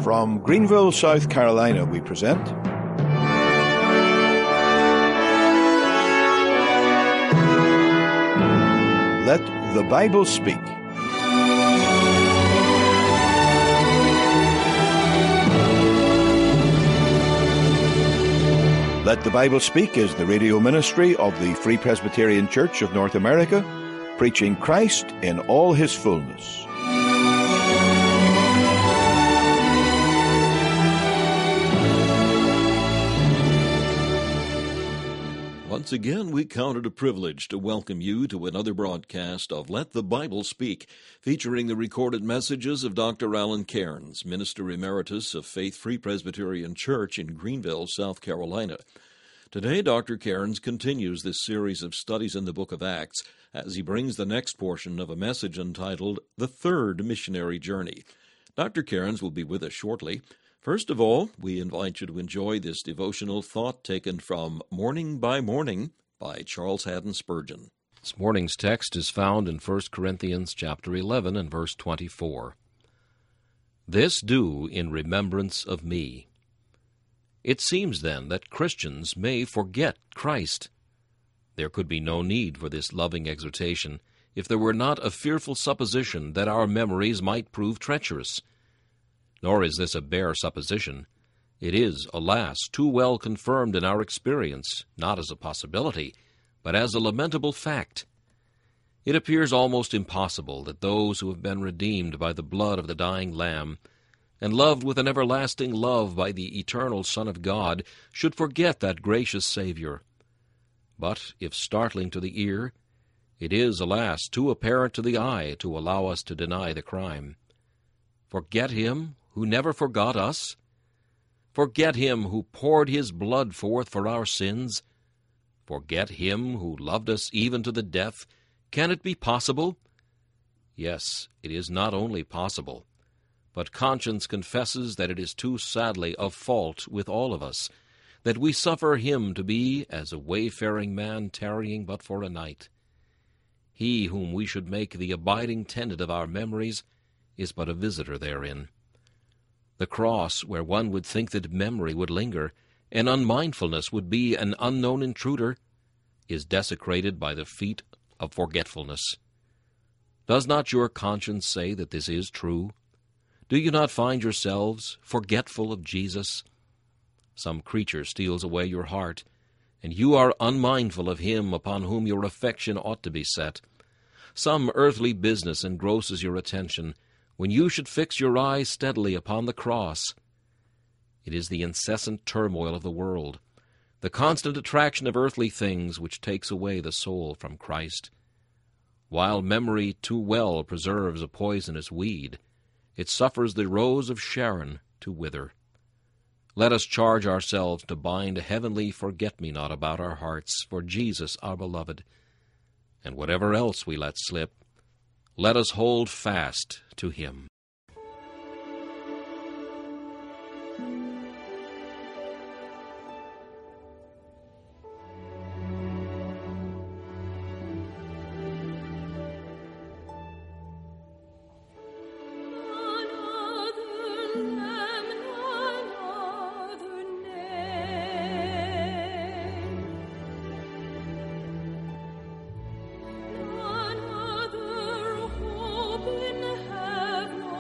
From Greenville, South Carolina, we present Let the Bible Speak. Let the Bible Speak is the radio ministry of the Free Presbyterian Church of North America, preaching Christ in all his fullness. Once again, we count it a privilege to welcome you to another broadcast of Let the Bible Speak, featuring the recorded messages of Dr. Alan Cairns, Minister Emeritus of Faith Free Presbyterian Church in Greenville, South Carolina. Today, Dr. Cairns continues this series of studies in the book of Acts as he brings the next portion of a message entitled The Third Missionary Journey. Dr. Cairns will be with us shortly. First of all, we invite you to enjoy this devotional thought taken from Morning by Morning by Charles Haddon Spurgeon. This morning's text is found in 1 Corinthians chapter 11 and verse 24. This do in remembrance of me. It seems then that Christians may forget Christ. There could be no need for this loving exhortation if there were not a fearful supposition that our memories might prove treacherous. Nor is this a bare supposition. It is, alas, too well confirmed in our experience, not as a possibility, but as a lamentable fact. It appears almost impossible that those who have been redeemed by the blood of the dying Lamb, and loved with an everlasting love by the eternal Son of God, should forget that gracious Savior. But, if startling to the ear, it is, alas, too apparent to the eye to allow us to deny the crime. Forget him who never forgot us? Forget him who poured his blood forth for our sins? Forget him who loved us even to the death? Can it be possible? Yes, it is not only possible, but conscience confesses that it is too sadly a fault with all of us, that we suffer him to be as a wayfaring man tarrying but for a night. He whom we should make the abiding tenant of our memories is but a visitor therein. The cross, where one would think that memory would linger, and unmindfulness would be an unknown intruder, is desecrated by the feet of forgetfulness. Does not your conscience say that this is true? Do you not find yourselves forgetful of Jesus? Some creature steals away your heart, and you are unmindful of him upon whom your affection ought to be set. Some earthly business engrosses your attention, when you should fix your eyes steadily upon the cross. It is the incessant turmoil of the world, the constant attraction of earthly things, which takes away the soul from Christ. While memory too well preserves a poisonous weed, it suffers the rose of Sharon to wither. Let us charge ourselves to bind a heavenly forget-me-not about our hearts for Jesus our beloved, and whatever else we let slip, let us hold fast to him. None other hope in heaven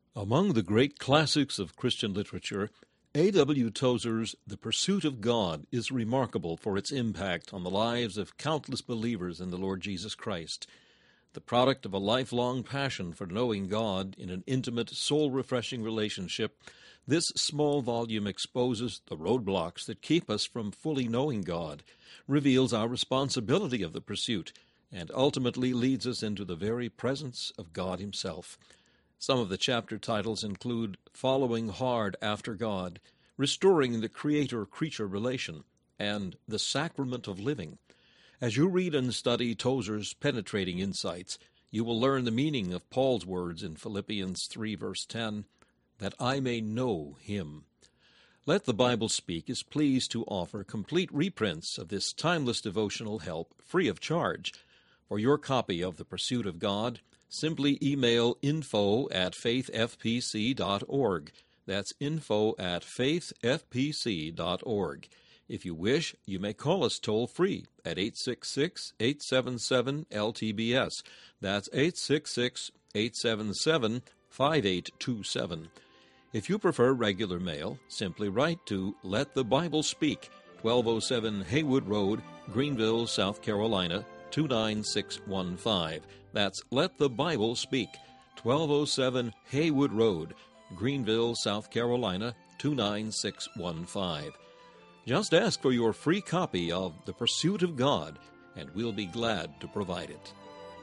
Among the great classics of Christian literature, A.W. Tozer's The Pursuit of God is remarkable for its impact on the lives of countless believers in the Lord Jesus Christ. The product of a lifelong passion for knowing God in an intimate, soul-refreshing relationship, this small volume exposes the roadblocks that keep us from fully knowing God, reveals our responsibility of the pursuit, and ultimately leads us into the very presence of God Himself. Some of the chapter titles include Following Hard After God, Restoring the Creator-Creature Relation, and The Sacrament of Living. As you read and study Tozer's penetrating insights, you will learn the meaning of Paul's words in Philippians 3, verse 10, that I may know Him. Let the Bible Speak is pleased to offer complete reprints of this timeless devotional help free of charge. For your copy of The Pursuit of God, simply email info@faithfpc.org. That's info@faithfpc.org. If you wish, you may call us toll-free at 866-877-LTBS. That's 866-877-5827. If you prefer regular mail, simply write to Let the Bible Speak, 1207 Haywood Road, Greenville, South Carolina, 29615. That's Let the Bible Speak, 1207 Haywood Road, Greenville, South Carolina, 29615. Just ask for your free copy of The Pursuit of God, and we'll be glad to provide it.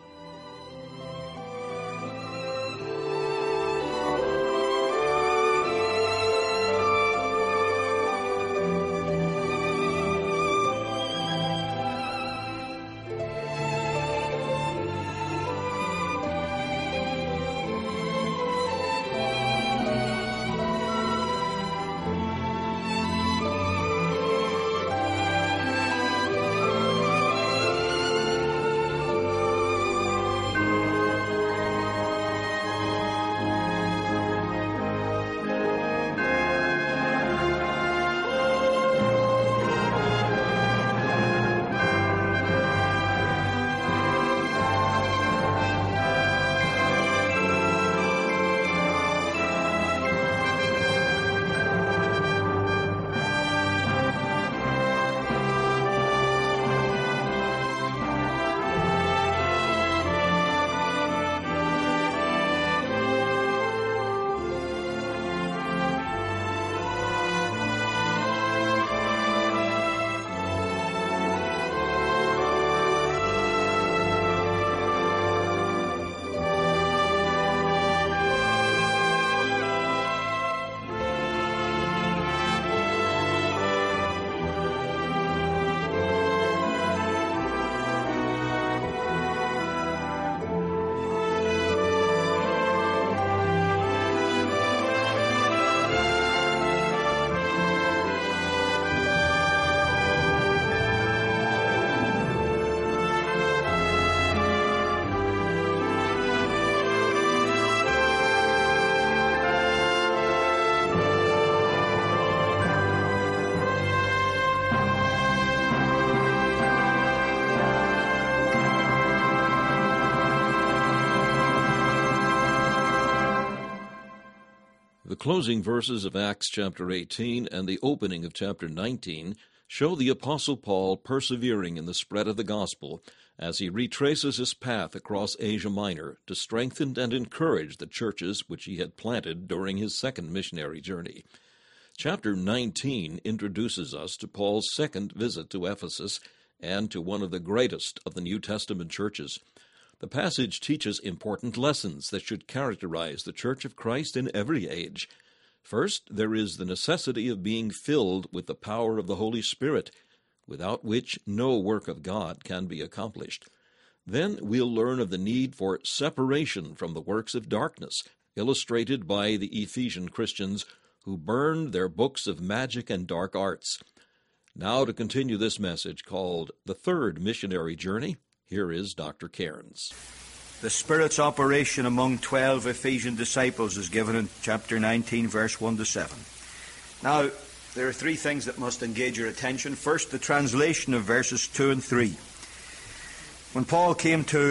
The closing verses of Acts chapter 18 and the opening of chapter 19 show the Apostle Paul persevering in the spread of the gospel as he retraces his path across Asia Minor to strengthen and encourage the churches which he had planted during his second missionary journey. Chapter 19 introduces us to Paul's second visit to Ephesus and to one of the greatest of the New Testament churches. The passage teaches important lessons that should characterize the Church of Christ in every age. First, there is the necessity of being filled with the power of the Holy Spirit, without which no work of God can be accomplished. Then we'll learn of the need for separation from the works of darkness, illustrated by the Ephesian Christians who burned their books of magic and dark arts. Now to continue this message called The Third Missionary Journey, here is Dr. Cairns. The Spirit's operation among 12 Ephesian disciples is given in chapter 19, verse 1 to 7. Now, there are three things that must engage your attention. First, the translation of verses 2 and 3. When Paul came to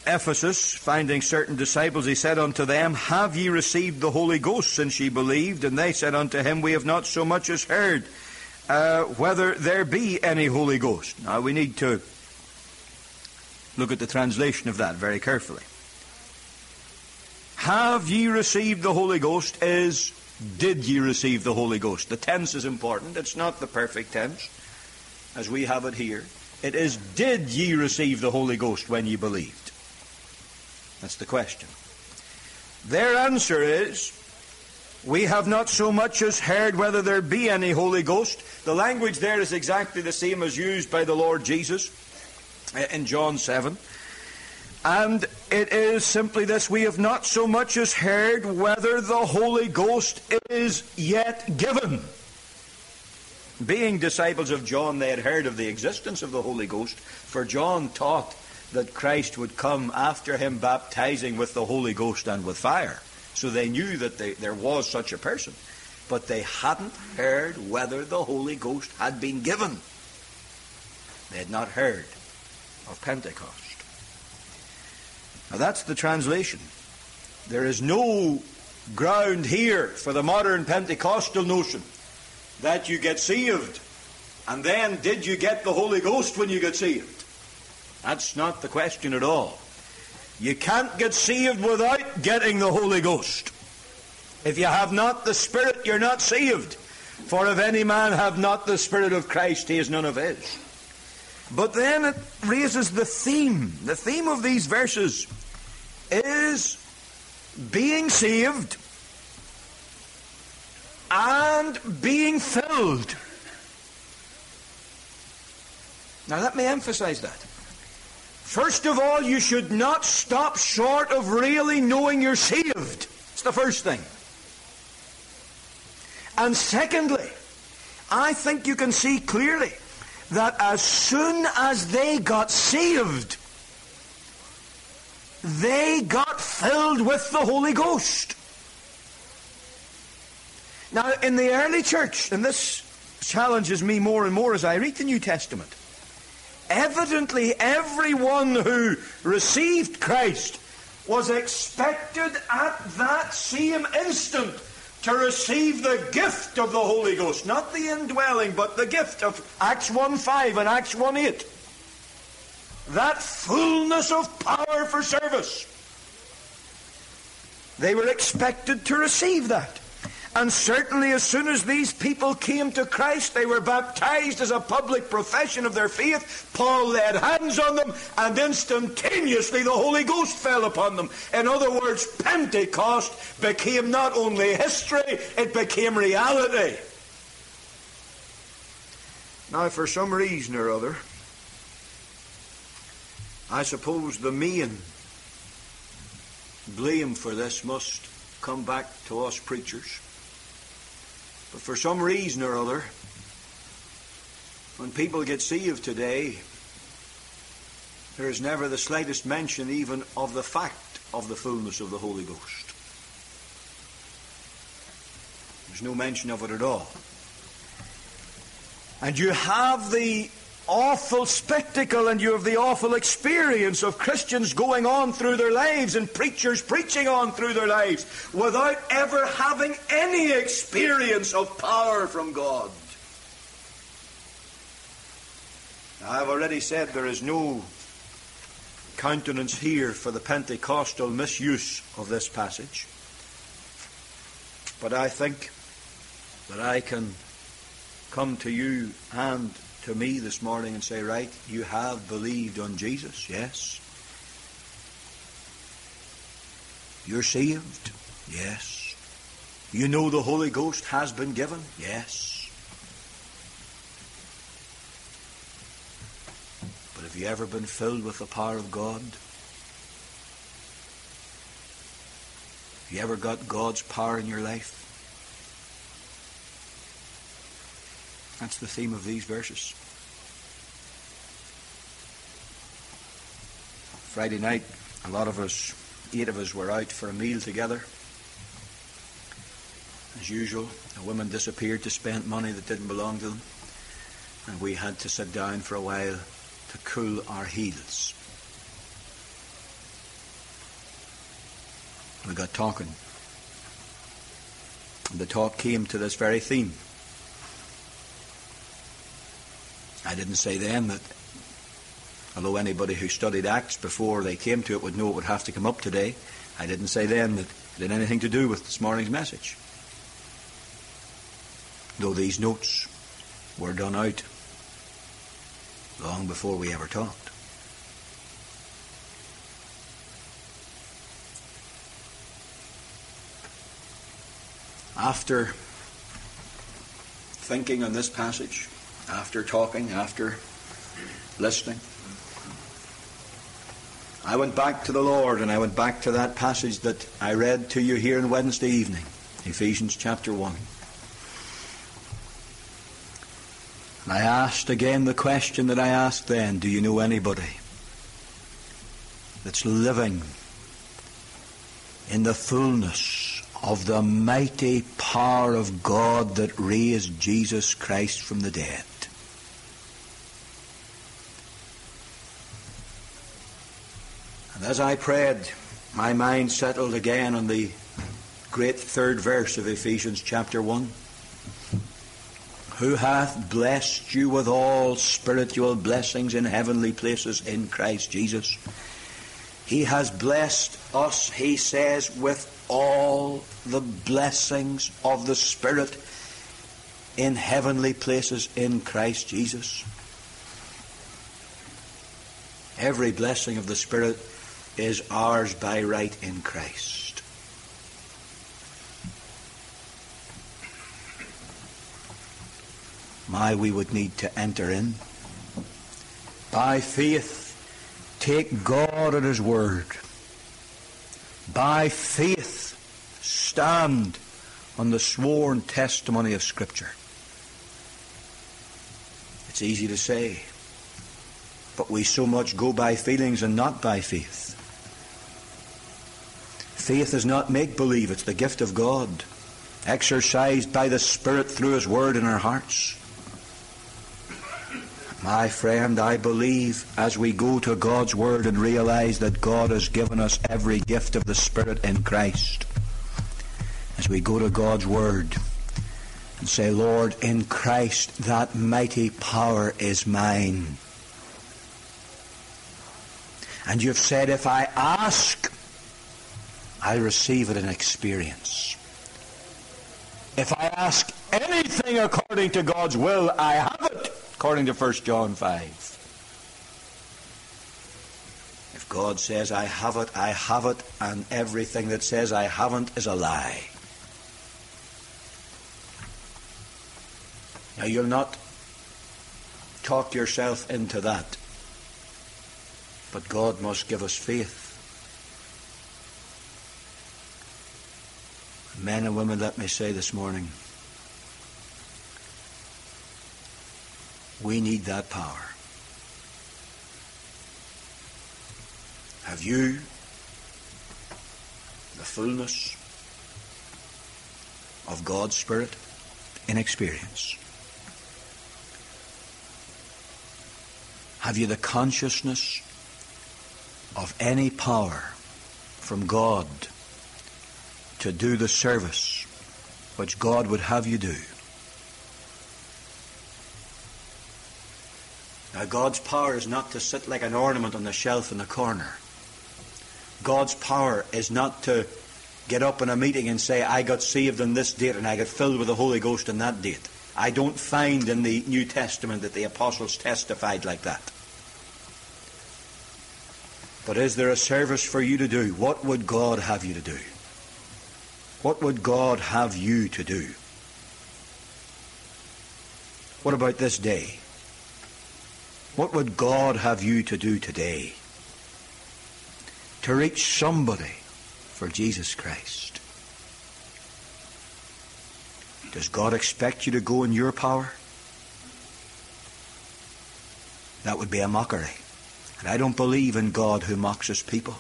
Ephesus, finding certain disciples, he said unto them, Have ye received the Holy Ghost since ye believed? And they said unto him, We have not so much as heard whether there be any Holy Ghost. Now we need to look at the translation of that very carefully. Have ye received the Holy Ghost is, did ye receive the Holy Ghost? The tense is important. It's not the perfect tense, as we have it here. It is, did ye receive the Holy Ghost when ye believed? That's the question. Their answer is, we have not so much as heard whether there be any Holy Ghost. The language there is exactly the same as used by the Lord Jesus in John 7. And it is simply this, we have not so much as heard whether the Holy Ghost is yet given. Being disciples of John, they had heard of the existence of the Holy Ghost, for John taught that Christ would come after him baptizing with the Holy Ghost and with fire. So they knew that there was such a person. But they hadn't heard whether the Holy Ghost had been given. They had not heard of Pentecost. Now that's the translation. There is no ground here for the modern Pentecostal notion that you get saved, and then did you get the Holy Ghost when you got saved? That's not the question at all. You can't get saved without getting the Holy Ghost. If you have not the Spirit, you're not saved. For if any man have not the Spirit of Christ, he is none of his. But then it raises the theme. The theme of these verses is being saved and being filled. Now let me emphasize that. First of all, you should not stop short of really knowing you're saved. It's the first thing. And secondly, I think you can see clearly that as soon as they got saved, they got filled with the Holy Ghost. Now, in the early church, and this challenges me more and more as I read the New Testament, evidently everyone who received Christ was expected at that same instant to receive the gift of the Holy Ghost. Not the indwelling, but the gift of Acts 1:5 and Acts 1:8. That fullness of power for service. They were expected to receive that. And certainly as soon as these people came to Christ, they were baptized as a public profession of their faith. Paul laid hands on them, and instantaneously the Holy Ghost fell upon them. In other words, Pentecost became not only history, it became reality. Now, for some reason or other, I suppose the main blame for this must come back to us preachers. But for some reason or other, when people get saved today, there is never the slightest mention even of the fact of the fullness of the Holy Ghost. There's no mention of it at all. And you have the awful spectacle and you have the awful experience of Christians going on through their lives and preachers preaching on through their lives without ever having any experience of power from God. Now, I've already said there is no countenance here for the Pentecostal misuse of this passage. But I think that I can come to you and to me this morning and say, right, you have believed on Jesus, yes. You're saved, yes. You know the Holy Ghost has been given, yes. But have you ever been filled with the power of God? Have you ever got God's power in your life? That's the theme of these verses. Friday night, a lot of us, 8 of us, were out for a meal together. As usual, the women disappeared to spend money that didn't belong to them, and we had to sit down for a while to cool our heels. We got talking. And the talk came to this very theme. I didn't say then that, although anybody who studied Acts before they came to it would know it would have to come up today, I didn't say then that it had anything to do with this morning's message. Though these notes were done out long before we ever talked. After thinking on this passage, after talking, after listening, I went back to the Lord, and I went back to that passage that I read to you here on Wednesday evening, Ephesians chapter 1. And I asked again the question that I asked then, do you know anybody that's living in the fullness of the mighty power of God that raised Jesus Christ from the dead? And as I prayed, my mind settled again on the great third verse of Ephesians chapter 1. Who hath blessed you with all spiritual blessings in heavenly places in Christ Jesus. He has blessed us, he says, with all the blessings of the Spirit in heavenly places in Christ Jesus. Every blessing of the Spirit is ours by right in Christ. My, we would need to enter in. By faith, take God at His word. By faith, stand on the sworn testimony of Scripture. It's easy to say, but we so much go by feelings and not by faith. Faith is not make-believe, it's the gift of God, exercised by the Spirit through His word in our hearts. My friend, I believe as we go to God's word and realize that God has given us every gift of the Spirit in Christ, as we go to God's word and say, Lord, in Christ that mighty power is mine. And you've said, if I ask, I receive it in experience. If I ask anything according to God's will, I have it, according to 1 John 5. If God says, I have it, and everything that says I haven't is a lie. Now, you'll not talk yourself into that, but God must give us faith. Men and women, let me say this morning, we need that power. Have you the fullness of God's Spirit in experience? Have you the consciousness of any power from God to do the service which God would have you do? Now, God's power is not to sit like an ornament on the shelf in the corner. God's power is not to get up in a meeting and say, I got saved on this date and I got filled with the Holy Ghost on that date. I don't find in the New Testament that the apostles testified like that. But is there a service for you to do? What would God have you to do? What would God have you to do? What about this day? What would God have you to do today? To reach somebody for Jesus Christ. Does God expect you to go in your power? That would be a mockery. And I don't believe in God who mocks his people.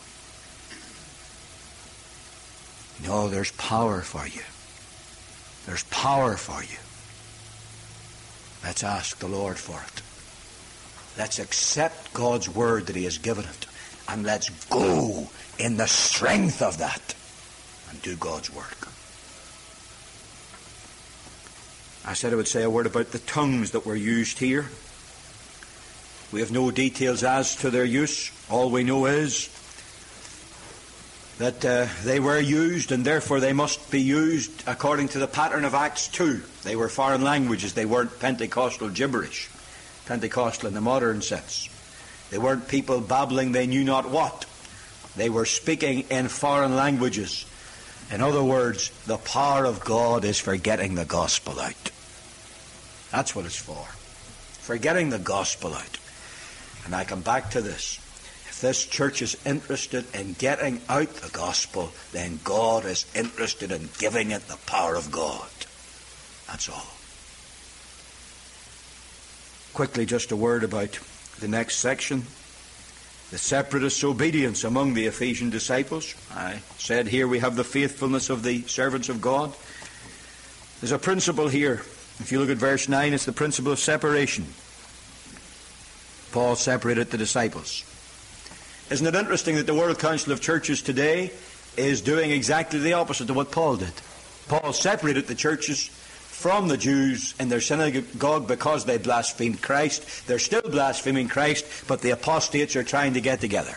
No, there's power for you. There's power for you. Let's ask the Lord for it. Let's accept God's word that he has given it. And let's go in the strength of that. and do God's work. I said I would say a word about the tongues that were used here. We have no details as to their use. All we know is that they were used, and therefore they must be used according to the pattern of Acts 2. They were foreign languages. They weren't Pentecostal gibberish. Pentecostal in the modern sense. They weren't people babbling they knew not what. They were speaking in foreign languages. In other words, the power of God is for getting the gospel out. That's what it's for. For getting the gospel out. And I come back to this. If this church is interested in getting out the gospel, then God is interested in giving it the power of God. That's all. Quickly, just a word about the next section. The separatist obedience among the Ephesian disciples. I said here we have the faithfulness of the servants of God. There's a principle here. If you look at verse 9, it's the principle of separation. Paul separated the disciples. Isn't it interesting that the World Council of Churches today is doing exactly the opposite of what Paul did? Paul separated the churches from the Jews in their synagogue because they blasphemed Christ. They're still blaspheming Christ, but the apostates are trying to get together.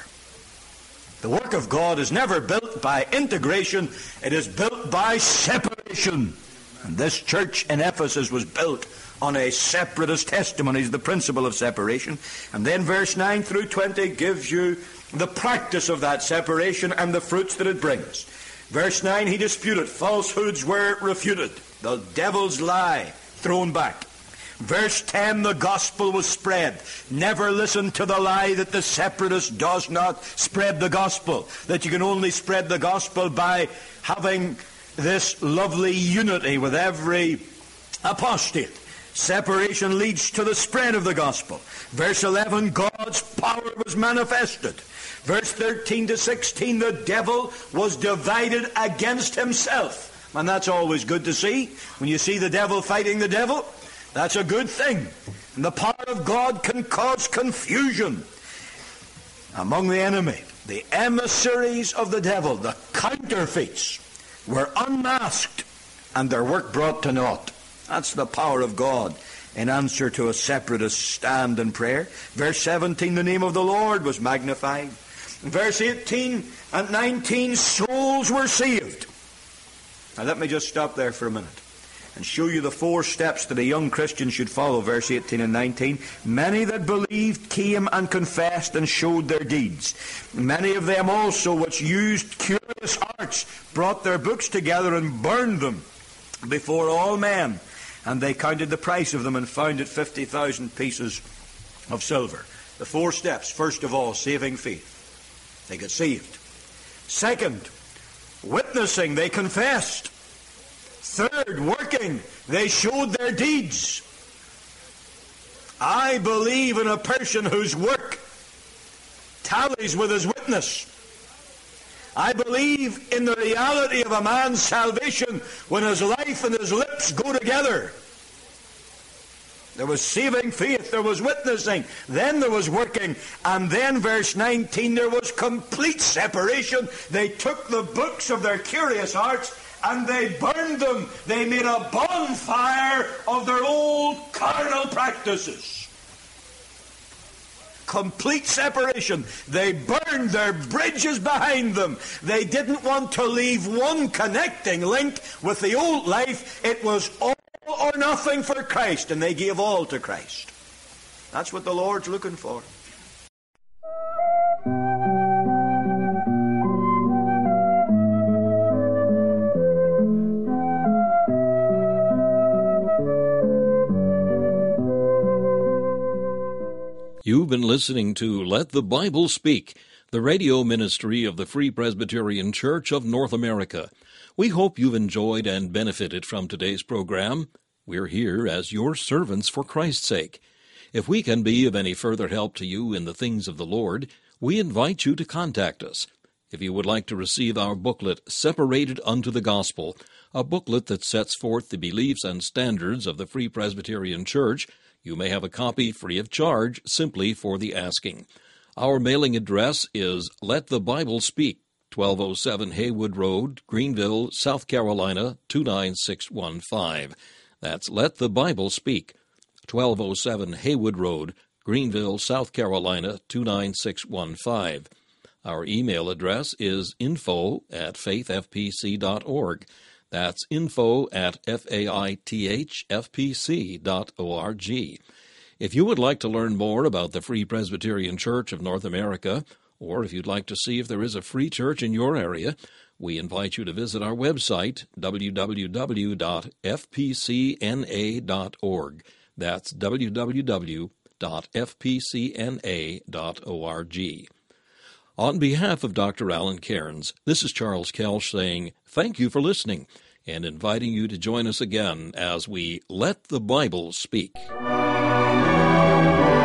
The work of God is never built by integration. It is built by separation. And this church in Ephesus was built on a separatist testimony, the principle of separation. And then verse 9 through 20 gives you the practice of that separation and the fruits that it brings. Verse 9, he disputed. Falsehoods were refuted. The devil's lie thrown back. Verse 10, the gospel was spread. Never listen to the lie that the separatist does not spread the gospel. That you can only spread the gospel by having this lovely unity with every apostate. Separation leads to the spread of the gospel. Verse 11, God's power was manifested. Verse 13 to 16, the devil was divided against himself. And that's always good to see. When you see the devil fighting the devil, that's a good thing. And the power of God can cause confusion among the enemy. The emissaries of the devil, the counterfeits, were unmasked and their work brought to naught. That's the power of God in answer to a separatist stand in prayer. Verse 17, the name of the Lord was magnified. Verse 18 and 19, souls were saved. Now let me just stop there for a minute and show you the 4 steps that a young Christian should follow. Verse 18 and 19. Many that believed came and confessed and showed their deeds. Many of them also which used curious arts brought their books together and burned them before all men. And they counted the price of them and found it 50,000 pieces of silver. The 4 steps. First of all, saving faith. They got saved. Second, witnessing. They confessed. Third, working. They showed their deeds. I believe in a person whose work tallies with his witness. I believe in the reality of a man's salvation when his life and his lips go together. There was saving faith, there was witnessing, then there was working, and then verse 19, there was complete separation. They took the books of their curious arts and they burned them. They made a bonfire of their old carnal practices. Complete separation. They burned their bridges behind them. They didn't want to leave one connecting link with the old life. It was all or nothing for Christ, and they gave all to Christ. That's what the Lord's looking for. You've been listening to Let the Bible Speak, the radio ministry of the Free Presbyterian Church of North America. We hope you've enjoyed and benefited from today's program. We're here as your servants for Christ's sake. If we can be of any further help to you in the things of the Lord, we invite you to contact us. If you would like to receive our booklet, Separated unto the Gospel, a booklet that sets forth the beliefs and standards of the Free Presbyterian Church, you may have a copy free of charge simply for the asking. Our mailing address is Let the Bible Speak, 1207 Haywood Road, Greenville, South Carolina, 29615. That's Let the Bible Speak, 1207 Haywood Road, Greenville, South Carolina, 29615. Our email address is info@faithfpc.org. That's info@faithfpc.org. If you would like to learn more about the Free Presbyterian Church of North America, or if you'd like to see if there is a free church in your area, we invite you to visit our website, www.fpcna.org. That's www.fpcna.org. On behalf of Dr. Alan Cairns, this is Charles Kelsch saying thank you for listening and inviting you to join us again as we Let the Bible Speak.